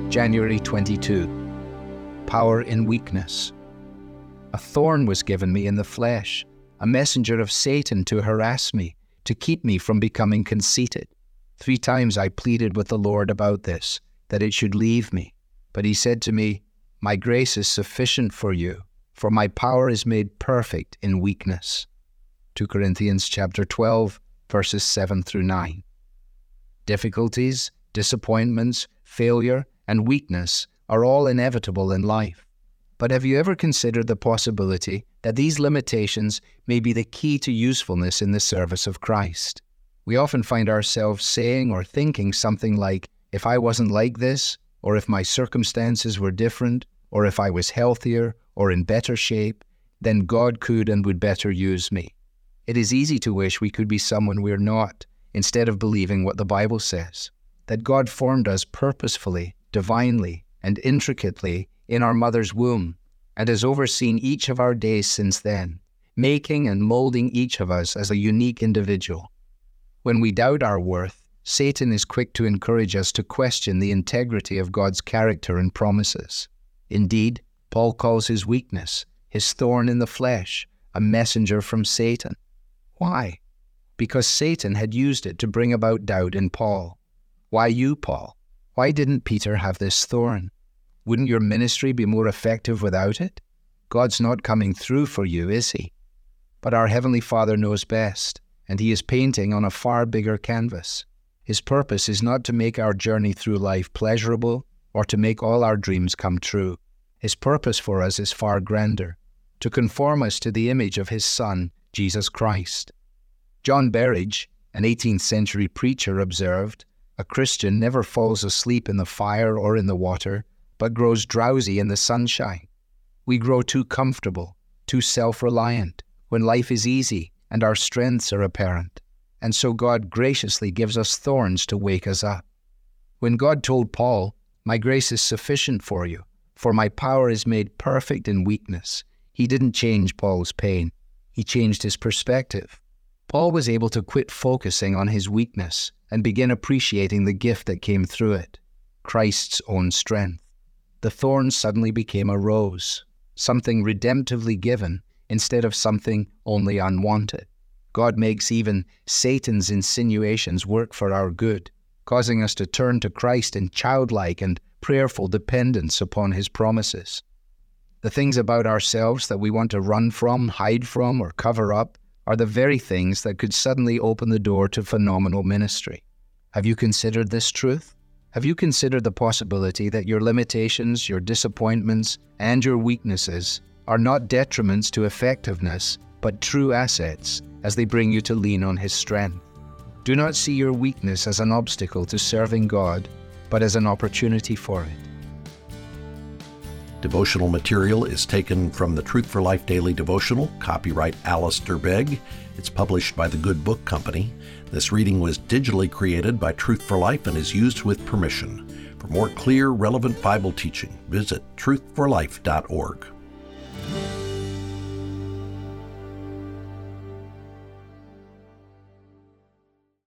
January 22. Power in weakness. A thorn was given me in the flesh, a messenger of Satan to harass me, to keep me from becoming conceited. 3 times I pleaded with the Lord about this, that it should leave me. But he said to me, "My grace is sufficient for you, for my power is made perfect in weakness." 2 Corinthians chapter 12, verses 7 through 9. Difficulties, disappointments, failure, and weakness are all inevitable in life. But have you ever considered the possibility that these limitations may be the key to usefulness in the service of Christ? We often find ourselves saying or thinking something like, "If I wasn't like this, or if my circumstances were different, or if I was healthier or in better shape, then God could and would better use me." It is easy to wish we could be someone we're not, instead of believing what the Bible says, that God formed us purposefully, divinely, and intricately in our mother's womb, and has overseen each of our days since then, making and molding each of us as a unique individual. When we doubt our worth, Satan is quick to encourage us to question the integrity of God's character and promises. Indeed, Paul calls his weakness, his thorn in the flesh, a messenger from Satan. Why? Because Satan had used it to bring about doubt in Paul. Why you, Paul? Why didn't Peter have this thorn? Wouldn't your ministry be more effective without it? God's not coming through for you, is he? But our Heavenly Father knows best, and he is painting on a far bigger canvas. His purpose is not to make our journey through life pleasurable or to make all our dreams come true. His purpose for us is far grander, to conform us to the image of his Son, Jesus Christ. John Berridge, an 18th century preacher, observed, "A Christian never falls asleep in the fire or in the water, but grows drowsy in the sunshine." We grow too comfortable, too self-reliant, when life is easy and our strengths are apparent. And so God graciously gives us thorns to wake us up. When God told Paul, "My grace is sufficient for you, for my power is made perfect in weakness," he didn't change Paul's pain. He changed his perspective. Paul was able to quit focusing on his weakness and begin appreciating the gift that came through it, Christ's own strength. The thorn suddenly became a rose, something redemptively given instead of something only unwanted. God makes even Satan's insinuations work for our good, causing us to turn to Christ in childlike and prayerful dependence upon his promises. The things about ourselves that we want to run from, hide from, or cover up are the very things that could suddenly open the door to phenomenal ministry. Have you considered this truth? Have you considered the possibility that your limitations, your disappointments, and your weaknesses are not detriments to effectiveness, but true assets as they bring you to lean on his strength? Do not see your weakness as an obstacle to serving God, but as an opportunity for it. Devotional material is taken from the Truth for Life Daily Devotional, copyright Alistair Begg. It's published by the Good Book Company. This reading was digitally created by Truth for Life and is used with permission. For more clear, relevant Bible teaching, visit truthforlife.org.